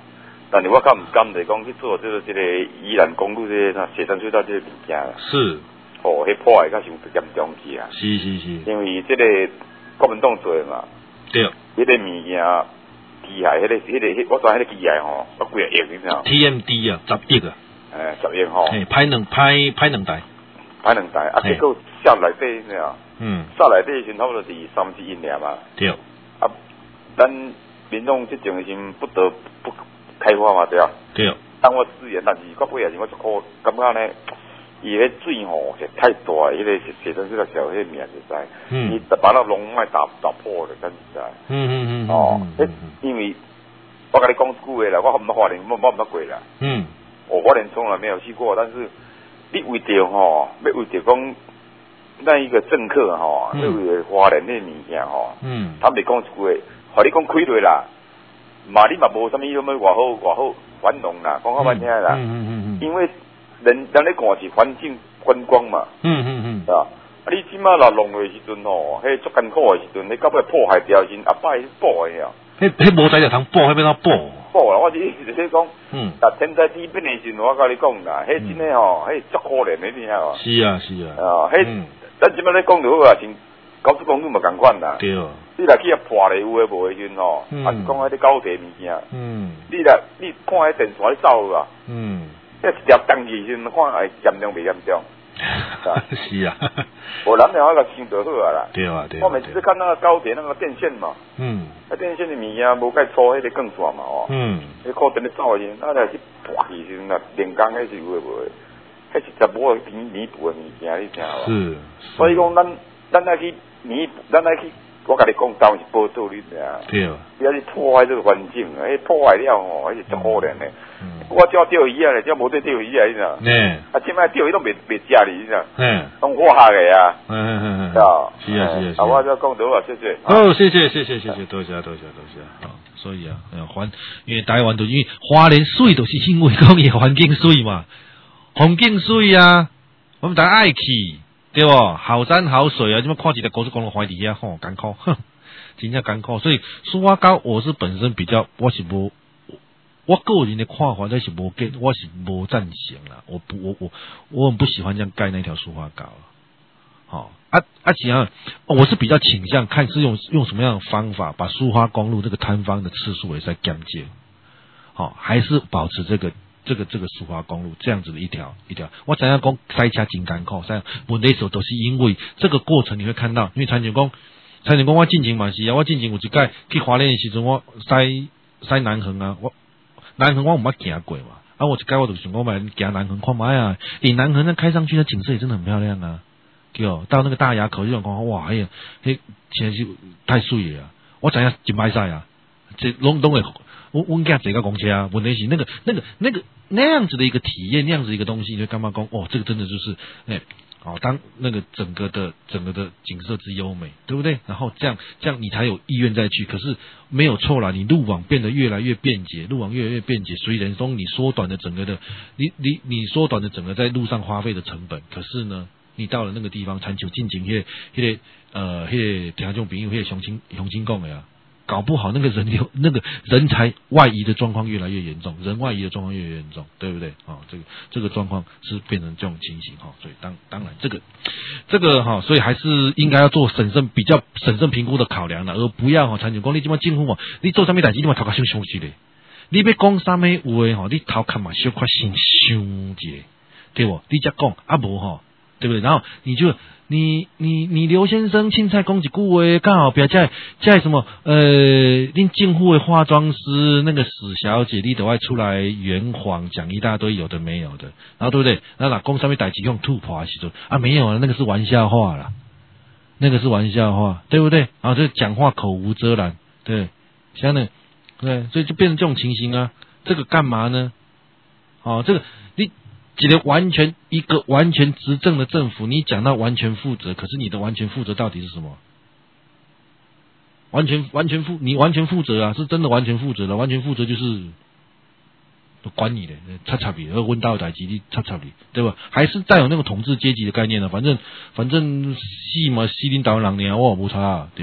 但是我较唔甘的讲去做这个这个宜兰公路这个雪山隧道这个物件啦。 是。 哦，迄破坏较伤严重去啊。 是是是。因为这个国民党做嘛。对。迄个物件机械，迄个迄个迄我知迄个机械吼，我几啊亿你知道 ？T M D 啊，十亿啊。 诶，十亿吼。 嘿，派两派派两台。 派两台，啊，结果下内底你知道？嗯。下内底先差不多是三四亿尔嘛。对。啊，咱民众即种先不得不开发嘛，对啊。对。当我资源，但是我尾也是我一可感觉呢。伊迄水吼是太大，迄个写成这个小迄名就知，嗯，伊把那龙脉打打破了，真是知。嗯嗯嗯。哦，迄因为我跟你讲一句话啦，我唔捌花莲，我我唔捌过啦。嗯。我花莲从来没有去过，但是你为着吼，要为着讲那一个政客吼，你为着花莲那物件吼，嗯，他袂讲一句话，互你讲开落啦，嘛你嘛无啥物什么偌好偌好繁荣啦，讲好歹听啦。嗯嗯嗯嗯。因为人咱咧看是环境观光嘛，嗯嗯嗯，啊，啊你即马若弄的时阵吼，迄足艰苦的时阵，你到尾破坏掉先，阿摆补的呀。 迄迄无在就通补，迄要怎补？ 补啦，我是意思是讲，嗯，啊天灾地变的时阵，我甲你讲啦，迄真诶吼，迄足可怜的，你听无？ 是啊是啊。 啊，迄咱即马咧讲就好啊，像高速公路嘛共款啦。对。你若去啊破咧有诶无诶时阵吼，啊是讲迄啲高铁物件，嗯，你若你看迄电线你走啊，嗯。这一条当时先看会严重未严重？ 是啊， 我咱两个想就好啊啦。 对啊对啊。 我每次看那个高铁那个电线嘛，嗯，那电线的物件无介粗，迄个更短嘛哦。嗯。迄靠电咧走的时，那来去破去时，那电工迄是有诶无诶，迄是全部弥弥补的物件，你听无？是。所以讲，咱咱来去弥补，咱来去，我甲你讲，当是报道你知啊。对啊。不要去破坏这个环境，迄破坏了吼，迄是足可怜的。我叫钓鱼啊，叫无对钓鱼啊，你知道？嗯。啊，即摆钓鱼都袂袂食你，你知道？嗯。拢我下个啊。嗯嗯嗯嗯。是啊是啊是啊。啊，我就讲到啊，谢谢。 好，谢谢谢谢谢谢，多谢多谢多谢。好，所以啊，环因为台湾都因为花莲水都是因为讲伊环境水嘛，风景水啊，我们大家爱去，对不？好山好水啊，这么看起来高速公路环底遐吼，艰苦，哼，真正艰苦。所以苏花高，我是本身比较，我是无。我个人的看法，但是无给，我是无赞成啦。我不，我我我很不喜欢这样盖那条苏花高。好、哦，啊啊，怎样？我是比较倾向看是用用什么样的方法，把苏花公路这个摊方的次数也在减减。好、哦，还是保持这个这个这个苏花公路这样子的一条一条。我怎样讲塞车真艰苦，塞问题时候都是因为这个过程你会看到，因为参选讲参选讲我进前嘛是啊，我进前有一届去花莲的时阵，我塞塞南横啊，我。南横我唔捌行过嘛，啊，我一该我就想讲买行南横看买啊，诶，南横那开上去的景色也真的很漂亮啊，对哦，到那个大垭口就想讲哇，哎呀，嘿，真是太水了啊！我知影真歹势啊，这拢拢会，我我囝坐个公车啊，问题是那个那个那个那样子的一个体验，那样子一个东西，你就干嘛讲哦，这个真的就是诶。哦，当那个整个的整个的景色之优美，对不对？然后这样这样你才有意愿再去。可是没有错啦，你路网变得越来越便捷，路网越来越便捷，所以人说你缩短了整个的，你你你缩短了整个在路上花费的成本。可是呢，你到了那个地方，参求进行迄迄个呃迄个听众朋友迄个雄心雄心讲的呀。搞不好那个人流那个人才外移的状况越来越严重，人外移的状况越来越严重，对不对？哦，这个这个状况是变成这种情形哈、哦，所以当当然这个这个哈、哦，所以还是应该要做审慎比较审慎评估的考量了，而不要哈，参像讲你即马政府哦，你做啥物代志你嘛头壳想想一下，你要讲啥物有诶吼，你头壳嘛小可先想一下，对不？你才讲啊无吼，对不对？然后你就。你你你刘先生凊彩讲一句话，刚好表在在什么呃，恁政府的化妆师那个史小姐，你都爱出来圆谎讲一大堆有的没有的，然后对不对？那老公上面逮起用吐破的时候啊，没有了，那个是玩笑话啦，那个是玩笑话，对不对？然后就讲话口无遮拦，对，像那对，所以就变成这种情形啊，这个干嘛呢？哦，这个你。一个完全一个完全执政的政府，你讲到完全负责，可是你的完全负责到底是什么？完全完全负你完全负责啊，是真的完全负责的，完全负责就是管你的，插插你，而问到代志你插插你，对吧？还是带有那个统治阶级的概念呢？反正反正戏嘛，西领导人呢，我无差，对吧？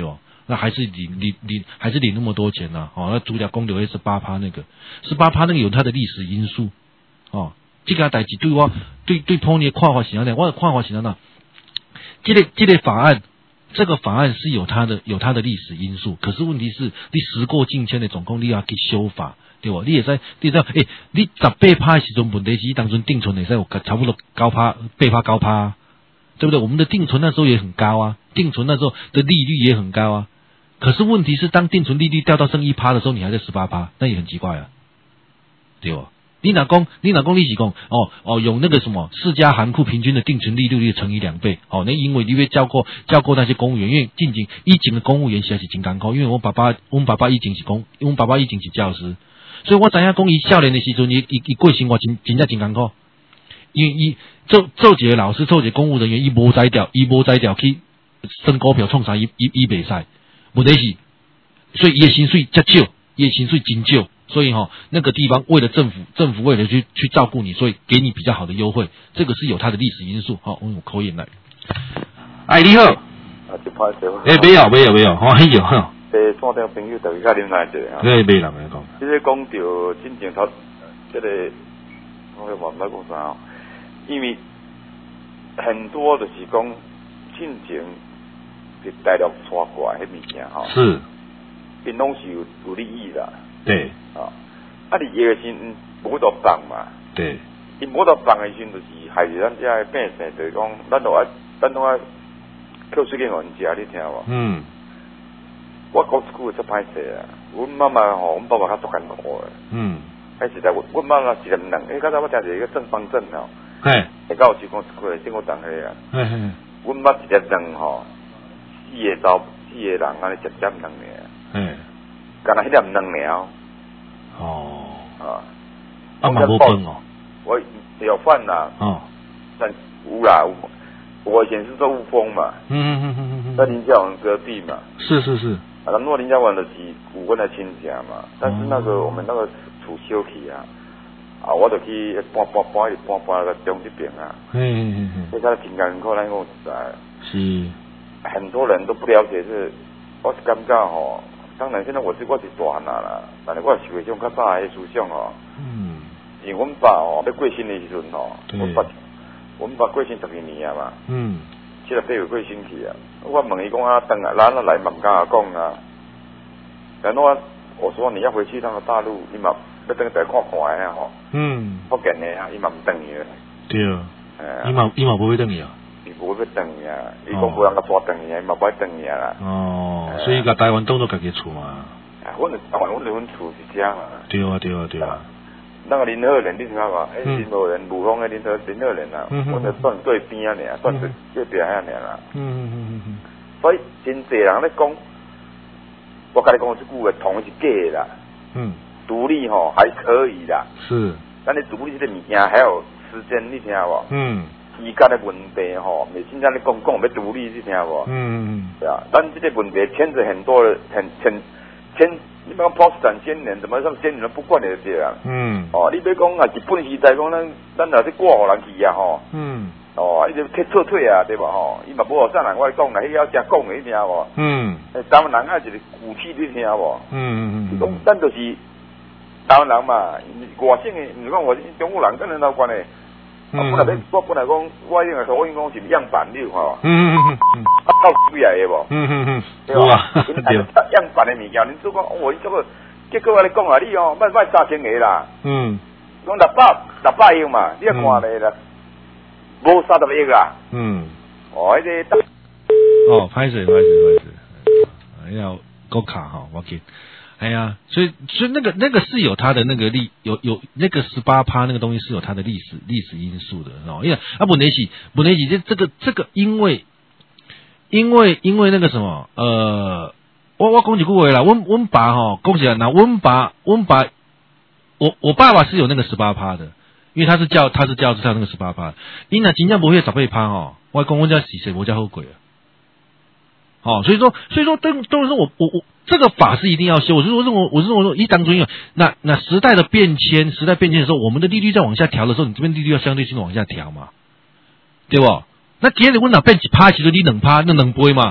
那还是领领领还是领那么多钱呢、啊？哦，那主角公留 十八趴那个十八趴那个有它的历史因素哦。这个代志对我对对 Pony 的看法是哪样？我的看法是哪样？这个这个法案，这个法案是有它的有它的历史因素，可是问题是你时过境迁的总共你要去修法，对吧？你也在你知道，诶、欸，你十八趴的时阵问题是当初定存也在有差不多高趴八趴高趴、啊，对不对？我们的定存那时候也很高啊，定存那时候的利率也很高啊。可是问题是，当定存利率掉到剩一趴的时候，你还在十八趴，那也很奇怪啊，对吧？你哪公你哪公利息公哦哦用那个什么四家行库平均的定存利率乘以两倍哦，那因为你会教过教过那些公务员，因为进前以前的公务员实在是真艰苦，因为我爸爸我们爸爸以前是公，我们爸爸以前是教师，所以我知影讲伊少年的时阵，伊伊伊过生活真真正真艰苦，因为伊做做一个老师，做一个公务人员，伊无才调，伊无才调去升股票创啥，伊伊伊袂使，问题是，所以伊的薪水较少，伊的薪水真少。所以哈、哦，那个地方为了政府，政府为了去去照顾你，所以给你比较好的优惠，这个是有它的历史因素。好、哦，我用口音来。哎，你好。 啊，就拍摄。 哎，没有，没有，没有，哦，有哈。 诶，线顶朋友特别甲恁来者哈。 诶，没人来讲。 即个讲到真正头，这个我也忘了讲啥哦，因为很多就是讲进前是大陆传过来迄物件吼。 是。 因拢是有有利益啦。 对。 啊，啊！你个时无得放嘛？ 对。 伊无得放的时阵，就是害着咱遮个百姓，就是讲，咱都爱，咱都爱扣税给人家，你听无？嗯。我讲一句真歹势啊！阮妈妈吼，阮爸爸较足艰苦的。嗯。迄时代，阮阮妈妈一人两，迄较早我听一个正方正吼。嘿。会到有时讲一句，正我当迄啊。嘿嘿。阮妈一日两吼，四个走，四个人安尼直接两个。嗯。干那迄粒两苗。哦，啊， 啊嘛无分哦， 我有饭啦，哦，但有啦，我以前是做雾峰嘛，嗯嗯嗯嗯嗯，在林家湾隔壁嘛， 是是是， 啊，咱诺林家湾的是古问的亲家嘛，但是那个我们那个厝修起啊，啊，我就去搬搬搬一搬搬到中这边啊，嗯嗯嗯嗯，所以他的平安可能我知道，是，很多人都不了解这，我是感觉吼。当然，现在我是我是大汉啦，但是我是有种较早的思想哦。嗯。因为阮爸哦要过身的时阵哦，阮爸阮爸过身十二年啊嘛。嗯。七十八岁过身去啊，我问伊讲啊，等啊，咱啊来嘛唔敢讲啊。然后我我说你要回去那个大陆，你嘛要等下看看啊吼。嗯。福建的啊，伊嘛唔等伊了。对啊。哎。伊嘛伊嘛不会等伊啊。伊无要等伊啊，伊讲无人甲抓等伊啊，伊嘛不爱等伊啦。哦， 所以甲台湾当作家己厝嘛。 啊，阮台湾阮阮厝是这样啊。 对啊对啊对啊。 那个林和人你听下嘛？诶，林和人武峰诶林和林和人啊，阮就算对边啊尔，算对对边啊尔啦。嗯嗯嗯嗯。所以真侪人咧讲，我甲你讲一句话，同是假的啦。嗯。独立吼还可以啦。是。但你独立这个物件还有时间，你听下无？嗯。时间的问题吼，每现在你讲讲要独立，你听无？嗯嗯，对啊，但这个问题牵着很多人，很牵牵，你讲跑三千年，怎么上千年都不管的对啊？嗯，哦，你别讲啊，日本时代讲咱咱若是挂互人去啊吼，嗯，哦，伊就踢撤退啊，对吧吼？伊嘛无互啥人我讲啦，迄要正讲的，你听无？嗯，诶，台湾人啊一个骨气，你听无？嗯嗯嗯，讲咱就是台湾人嘛，外省的，你讲我中国人跟人有关的。啊，本来我本来讲，我应该我应该讲是样板料哈。嗯嗯嗯嗯。啊，到几来的无？嗯嗯嗯。对啊。对。样板的物件，恁做讲，哦，伊这个结果我咧讲啊，你哦，卖卖三千个啦。嗯。讲六百六百亿嘛，你要看咧啦，无三十亿啦。嗯。哦，迄个。 哦，歹势歹势歹势，哎呀，够卡哈，我记。哎呀，所以所以那个那个是有它的那个历有有那个十八趴那个东西是有它的历史历史因素的哦，因为啊不能起不能起这这个这个因为因为因为那个什么呃，我我讲几句话啦，我我爸哈讲起来那我爸我爸我我爸爸是有那个十八趴的，因为他是教他是教他那个十八趴，因那真正不会十八趴哦，我讲我家洗谁我家后鬼啊。哦，所以说，所以说，都都是说我我我这个法是一定要修。我是说，认为我是认为说，一当中有那那时代的变迁，时代变迁的时候，我们的利率在往下调的时候，你这边利率要相对性的往下调嘛，对不？那今天你问哪变几趴，其实你两趴，那能不会嘛？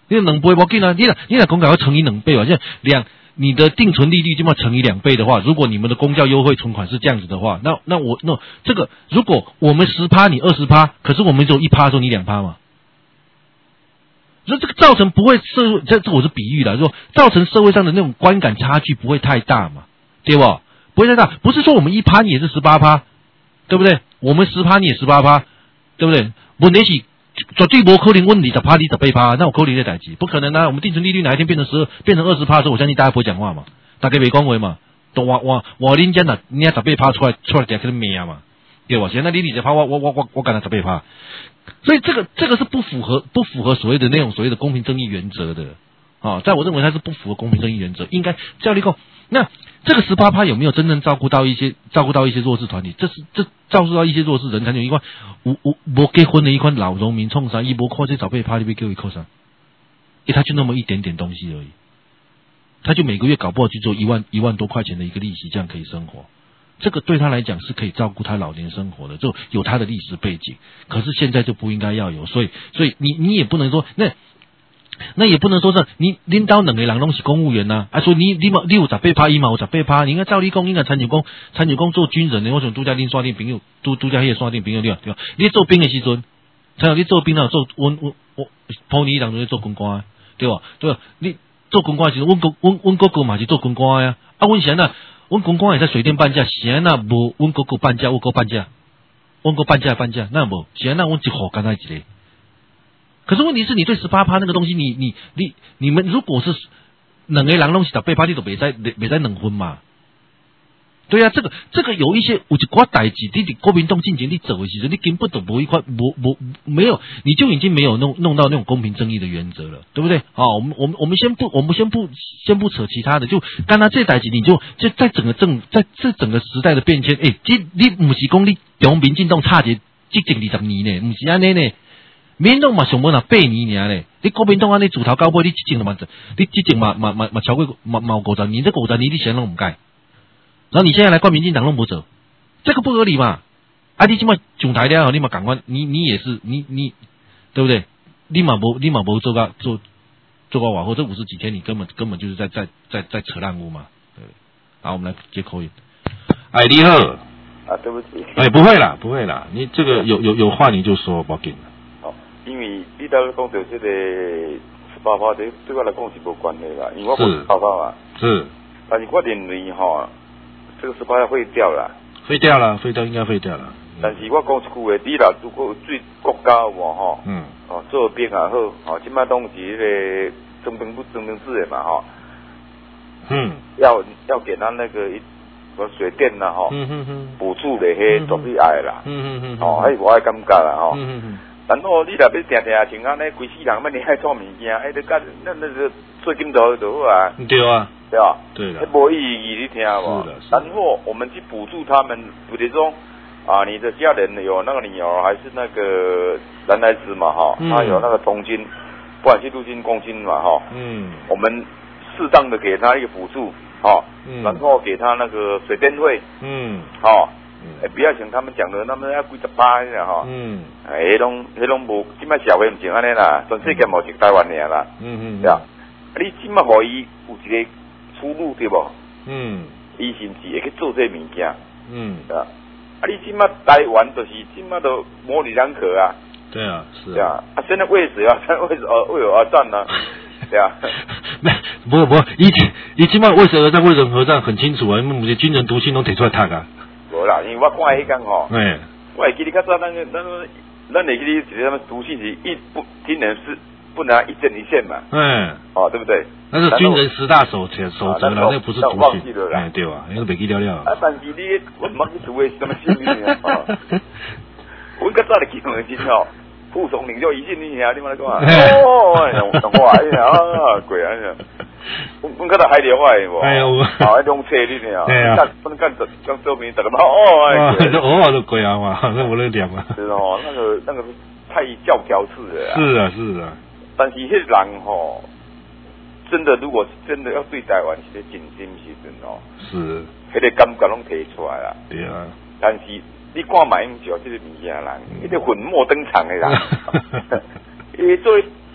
你两倍无紧啊，你若你若讲搞要乘以两倍啊，像两你的定存利率就要乘以两倍的话，如果你们的公教优惠存款是这样子的话，那那我那这个如果我们十趴你二十趴，可是我们只有一趴的时候你两趴嘛。所以这个造成不会社会，这这我是比喻的，说造成社会上的那种观感差距不会太大嘛，对不？不会太大，不是说我们一趴你也是十八趴，对不对？我们十趴你也十八趴，对不对？问题是绝对不可能问你十趴你十八趴，那我扣你的代志，不可能啊！我们定存利率哪一天变成十二，变成二十趴的时候，我相信大家不会讲话嘛，大家没讲话嘛，都我我我恁家那你十八趴出来出来讲个咩嘛，对吧？现在你二十趴，我我我我我干了十八趴。所以这个这个是不符合不符合所谓的那种所谓的公平正义原则的啊，在我认为它是不符合公平正义原则，应该教立功。那这个十八趴有没有真正照顾到一些照顾到一些弱势团体？这是这照顾到一些弱势人才有一款无无无结婚的一款老农民冲上一波靠这早被趴里被给我扣上，因为他就那么一点点东西而已，他就每个月搞不好去做一万一万多块钱的一个利息，这样可以生活。这个对他来讲是可以照顾他老年生活的，就有他的历史背景。可是现在就不应该要有，所以所以你你也不能说那那也不能说是你领导两个人都是公务员呐、啊，啊说你你嘛你有十八趴，伊嘛有十八趴，你应该照理讲应该参照讲参照讲做军人的，我想拄则恁刷顶朋友，拄拄则迄个刷顶朋友对吧？对吧？你做兵的时阵，参照你做兵啊，做阮阮我普尼人就做军官，对吧？对吧？你做军官的时阵，阮哥阮阮哥哥嘛是做军官呀，啊阮现在。阮公公也在水电半价，是安那无？阮哥哥半价，我哥半价，阮哥半价半价，那无？是安那阮一户干那一个。可是问题是你对十八趴那个东西，你你你你们如果是两个人拢是十八趴，你都别再别再两分嘛。对啊，这个这个有一些有一寡代志，你伫国民党进前你做的时候，你根本都无一块无无没有，你就已经没有弄弄到那种公平正义的原则了，对不对？啊，我们我们我们先不我们先不先不扯其他的，就刚才这代志，你就就在整个政在这整个时代的变迁，诶，这你不是讲你从民进党差一即整二十年呢，不是安尼呢？民进党嘛上无那八年尔咧，你国民党安尼自头到尾你即整嘛，你即整嘛嘛嘛嘛超过嘛嘛五十年，这五十年你谁拢唔改？然后你现在来怪民进党弄不走，这个不合理嘛？啊，你这么上台了，你嘛赶快，你你也是你你对不对？你嘛无你嘛无做个做做个往后，这五十几天你根本根本就是在在在在扯烂污嘛。对，好，我们来接口音。 哎，你好。 啊，对不起。 哎，不会啦，不会啦，你这个有有有话你就说，不要紧。 哦，因为你头讲到这个十八趴，对对我来讲是无关系啦，因为我不十八趴嘛。是。但是我认为哈。这个十八要废掉了， 废掉了，废掉应该废掉了。 但是我讲一句话，你啦，如果有最国家有无吼，嗯，哦，做兵也好，哦，即摆拢是迄个征兵不征兵制的嘛，吼，嗯，要要给他那个一个水电啦，吼，嗯嗯嗯，补助的迄绝对爱啦，嗯嗯嗯，哦，迄我爱感觉啦，吼，嗯嗯嗯，然后你若要定定像安尼，规世人要你爱创物件，哎，你甲那那个做金头就好啊， 对啊。 对吧？ 对的， 无意义，你听无？然后我们去补助他们，比如说啊，你的家人有那个女儿还是那个男孩子嘛，哈，他有那个童金，不管是陆金、公金嘛，哈，嗯，我们适当的给他一个补助，哈，嗯，然后给他那个水电费，嗯，哈，哎，不要像他们讲的那么要几十八的哈，嗯，哎，迄种迄种无，即摆社会唔像安尼啦，全世界无一台湾尔啦，嗯嗯，对啊，你即摆互伊有一个出路对不？嗯，伊是不是会去做这物件？嗯，对啊。啊，你即马台湾就是即马都模棱两可啊。 对啊，是啊。 对啊，啊，现在为什啊？现在为什呃为何而战呢？对啊。 不不，伊伊即马为什而战？为人而战很清楚啊，因为某些军人毒气拢提出来读啊。 无啦，因为我看迄间吼，哎，我会记得较早咱个咱个咱会记得是什么毒气是一不军人是。不能一针一线嘛，嗯，哦，对不对？ 那是军人十大守守守则了，那不是毒气，哎，对吧？那个北基了了。 啊，但是你我冇去做什么心理啊？我较早的记得真哦，副总领袖一进你听，你妈讲啊，哦，讲话哎呀啊，鬼啊呀！我我较早海里话的无，哎呦，好一种车你听啊，干不能干这干周边，大家嘛哦， 哎，这偶尔都鬼啊嘛，那我那点嘛。 是哦，那个那个是太教条式的。 是啊，是啊。 但是迄人吼，真的如果是真的要对台湾是咧真心时阵哦，是，迄个感觉拢提出来啦。对啊。但是你看马英九这个物件人，一个粉墨登场的人，伊做，你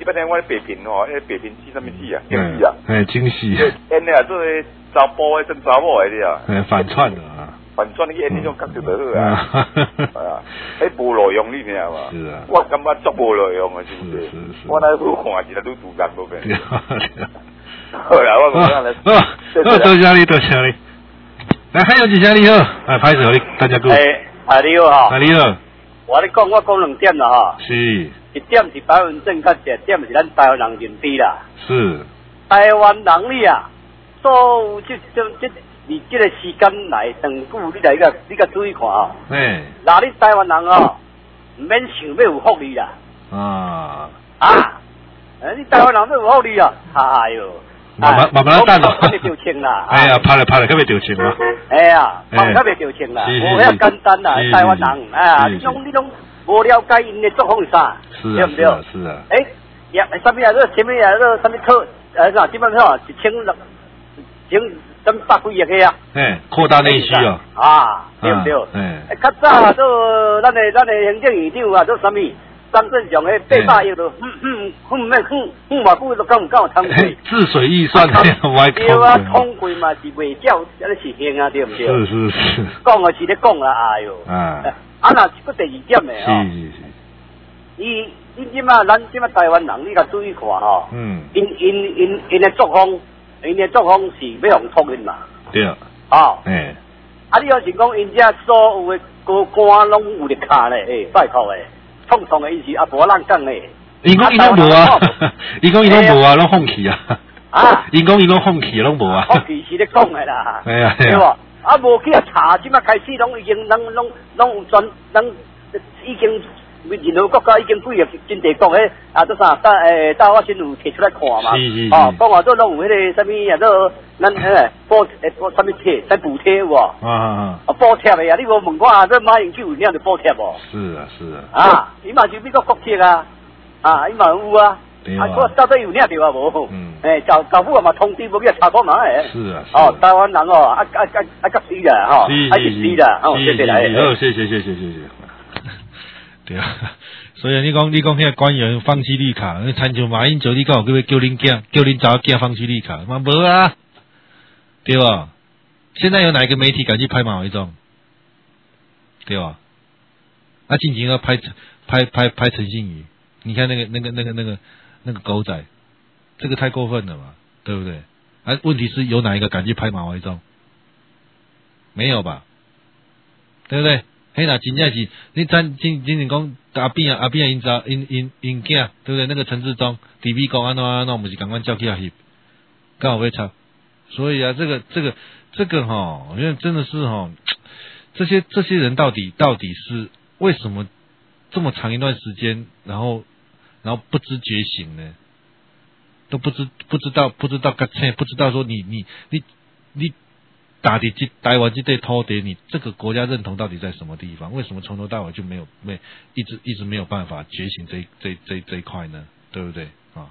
不然我北平哦，那北平是什么戏啊？京戏啊， 哎，京戏， 演的啊，做查甫的真查某的了， 哎，反串的啊， 反串你演那种角色就好啊，係啊，迄无路用你聽嘛？ 是啊， 我感覺足無路用啊，是不是？ 是是， 我那好看，一日都自然嗰邊。好啦，我講下啦， 好，多謝你，多謝你。來，還有幾聲你好，啊，拍手你，大家鼓。 誒，啊你好哈。 啊你好。 我咧講，我講兩點啦哈。 是。 一點是台灣政策，一點是咱台灣人認知啦。 是。 台灣人你啊，所有即即即，你即個時間來長久，你來個你個注意看啊。 誒。 嗱，你台灣人哦，唔免想要有福利啦。 啊。 啊。誒，你台灣人要有福利啊？哎喲。 慢慢慢慢等咯。 特別調情啦。 哎呀，拍嚟拍嚟，特別調情咯。 哎呀，拍特別調情啦，無遐簡單啦，台灣人啊，你種你種無了解因嘅作風是啥，對唔對？ 是啊。 誒，也什麼啊？嗰前面啊，嗰什麼特誒啥？基本上一千六，千咁百幾億嘅啊。誒， 擴大內需啊。 啊，對唔對？誒，較早都咱嘅咱嘅行政院長啊，都什麼？張正雄誒，八百億都，嗯嗯嗯咩嗯嗯嘛，估都敢唔敢有通過？ 治水預算嘅， 對啊，通過嘛是未叫，嗰啲是行啊，對唔對？ 是是是。 講啊是咧講啦，哎喲。 啊。 啊，那個第二點誒哦。 是是是。伊伊即馬咱即馬台灣人，你甲注意看吼。 嗯。 因因因因誒作風，因誒作風是要用托因嘛。 對啊。 哦。 誒。 啊，你要是講因遮所有誒高官攏有咧卡咧，誒，拜託誒。通通嘅意思，啊，無人講咧。 伊講伊攏無啊，伊講伊攏無啊，攏放棄啊。 啊！ 伊講伊攏放棄，攏無啊。 放棄是咧講嘅啦。 係啊係啊。啊，無去啊查，即馬開始攏已經攏攏攏有專攏已經任何國家已經幾個真地國嘅啊，都啥？大誒大我先有摕出來看嘛。 是是是。 哦，講話都攏有迄個啥物啊？都咱誒補誒補啥物貼？使補貼有無？ 啊啊啊！ 啊補貼嘅啊！你無問我啊？這馬英九有領着補貼無？ 是啊是啊。 啊，伊嘛是美國國貼啊，啊，伊嘛有啊。啊，我到底有領着啊無？嗯。誒，政政府啊嘛通知無去查過嘛誒。 是啊。 哦，台灣人哦，啊啊啊啊甲死啦吼，啊是死啦，哦，謝謝來。 好，謝謝謝謝謝謝。 對啊，所以你講你講遐官員放棄綠卡，你參像馬英九，你講叫要叫恁囝，叫恁查某囝放棄綠卡，嘛無啊，對吧？現在有哪一個媒體敢去拍馬維忠？對吧？啊，近期要拍拍拍拍陳信宇，你看那個那個那個那個那個狗仔，這個太過分了嘛，對不對？啊，問題是有哪一個敢去拍馬維忠？沒有吧？對不對？嘿啦，真正是你真真真正講阿邊啊阿邊啊因查因因因囝，對不對？那個陳志忠，底比講安怎安怎，不是趕快叫去啊翕，剛好被抄。所以啊，這個這個這個哈，我覺得真的是哈，這些這些人到底到底是為什麼這麼長一段時間，然後然後不知覺醒呢？都不知不知道不知道該不知道說你你你你。打的這台灣這塊土地，你這個國家認同到底在什麼地方？為什麼從頭到尾就沒有沒一直一直沒有辦法覺醒這這這這一塊呢？對不對啊？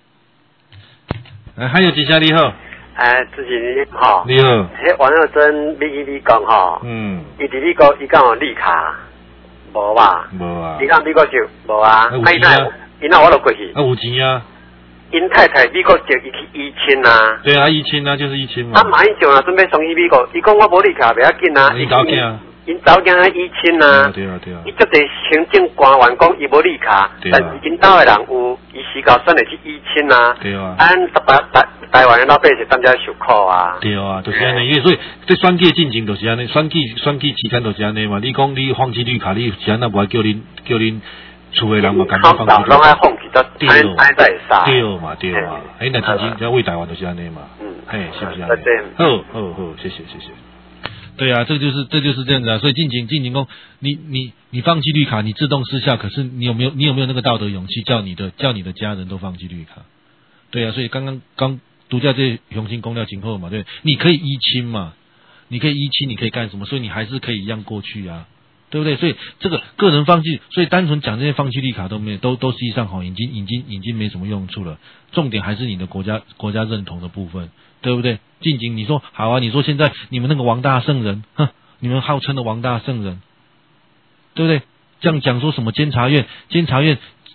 哎，還有幾下你好， 哎，主持人你好， 你好， 迄王耀珍你你講吼，嗯，伊佇美國伊講有綠卡，無吧？ 無啊， 伊講美國就無啊，啊，伊那伊那我都過去， 啊，有錢啊。 因太太美國就伊去移親啊， 對啊，移親啊，就是移親嘛。啊， 馬英九啊，準備送去美國，伊講我無綠卡，袂要緊啊。 因早囝， 因早囝移親啊。 對啊，對啊。 伊足儕行政官員講伊無綠卡，但是因兜的人有，伊時候選嚟去移親啊。 對啊。 按台台台灣的老百姓當家受苦啊。 對啊，就是安尼，因為所以這選舉進程就是安尼，選舉選舉期間就是安尼嘛。你講你放棄綠卡，你是安那無愛叫恁叫恁厝的人嘛，趕快放棄綠卡。對嘛對嘛，哎，那真正要為台灣就是安尼嘛，嗯，嘿，是不是安尼？好，好，好，謝謝，謝謝。 對啊，這就是這就是這樣子啊。所以進行進行講，你你你放棄綠卡，你自動失效。可是你有沒有你有沒有那個道德勇氣，叫你的叫你的家人都放棄綠卡？對啊，所以剛剛剛獨家這雄心公料今後嘛，對，你可以依親嘛，你可以依親，你可以幹什麼？所以你還是可以一樣過去啊。對不對？所以這個個人放棄，所以單純講這些放棄綠卡都沒有，都都實際上哈，已經已經已經沒什麼用處了。重點還是你的國家國家認同的部分，對不對？靜靜，你說好啊？你說現在你們那個王大聖人，哼，你們號稱的王大聖人，對不對？這樣講說什麼監察院？監察院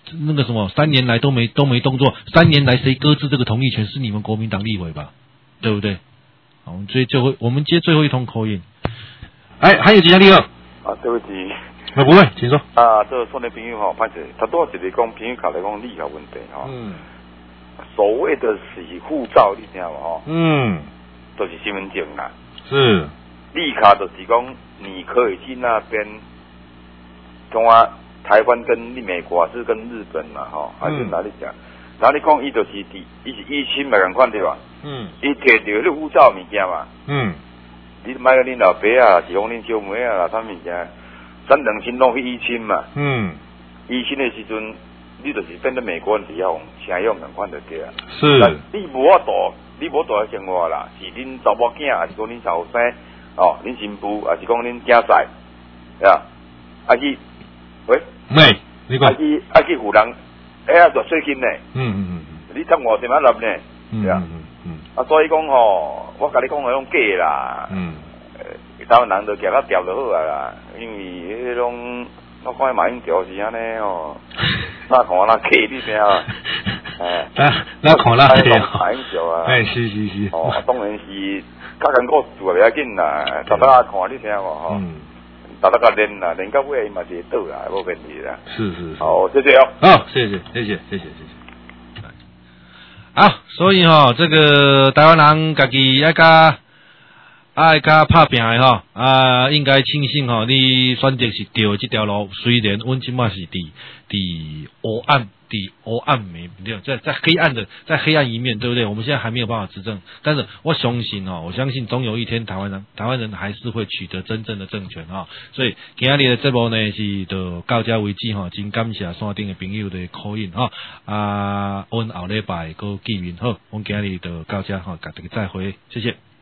那个什么三年来都没都没动作，三年来谁搁置这个同意权是你们国民党立委吧，对不对？好，我们接最后我们接最后一通口音。哎，还有几家利二啊，对不起， 啊不会，请说。 啊，这个说的朋友哈，反正他多一个讲朋友卡来讲利卡问题哈。嗯。所谓的是护照，你听无吼？嗯。就是身份证啦。 是。 利卡就是讲你可以去那边，同啊台湾跟美国是跟日本嘛吼，还是哪里讲？然后你讲伊就是第伊是依亲嘛，共款对吧？嗯。伊摕着迄个护照物件嘛。嗯。你买个恁老爸啊，是讲恁小妹啊，啥物件？咱两亲拢去依亲嘛。嗯。依亲的时阵，你就是变得美国人要用，请用共款就对啊。 是。 你无法度，你无度生活啦，是恁查某囝，还是讲恁查某生？哦，恁新妇，还是讲恁囝婿，呀？啊去，喂？ 喂，你讲。 啊去啊去湖人，哎呀，赚税金呢？ 嗯嗯嗯。 你赚五千万粒呢？ 嗯嗯嗯。 啊，所以讲吼，我甲你讲迄种假啦。嗯。呃，台湾人就夹到调就好啊啦，因为迄种我看马英九是安尼哦，那看那假你听啊。 哎，那那看那假。 马英九啊。 哎，是是是。 哦，当然是较艰苦做袂要紧啦，逐大看你听无吼。嗯。逐大家练啦，练到尾嘛是会倒啦，无问题啦。 是是。 好，谢谢哦。 好，谢谢谢谢谢谢谢谢。好，所以吼、哦，这个台湾人家己爱甲爱甲拍拼的吼，啊，应该庆幸吼，你选择是对这条路，虽然阮即马是伫伫黑暗，伫黑暗面对，在在黑暗的在黑暗一面，对不对？我们现在还没有办法执政，但是我相信哦，我相信总有一天台湾人台湾人还是会取得真正的政权哈、哦。所以今日的节目呢是到到这为止哈，真感谢山顶的朋友的 call in 哈啊，阮后礼拜个见面好，阮今日就到这哈，甲大家再会，谢谢。